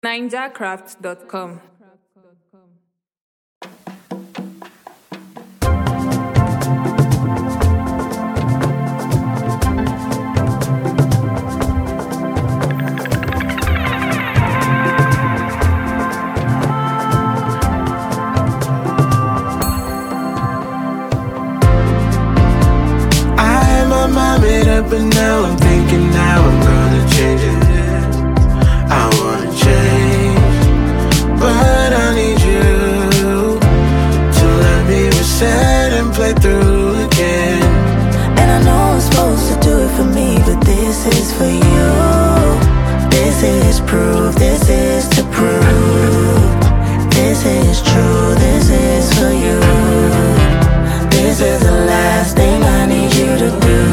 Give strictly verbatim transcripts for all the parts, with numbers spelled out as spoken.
ninjacraft dot com. But now I'm thinking now I'm gonna change it. I wanna change, but I need you to let me reset and play through again. And I know I'm supposed to do it for me, but this is for you. This is proof, this is to prove. This is true, this is for you. This is the last thing I need you to do.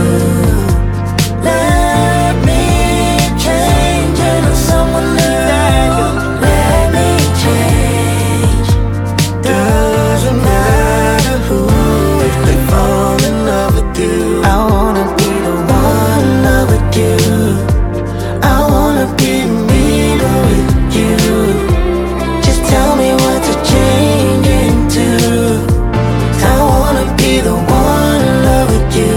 Let me change into someone new. Let me change. Doesn't matter who, if they fall in love with you. I wanna be the one in love with you. I wanna be me with you. Just tell me what to change into. I wanna be the one in love with you.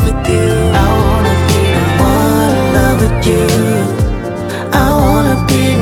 I wanna be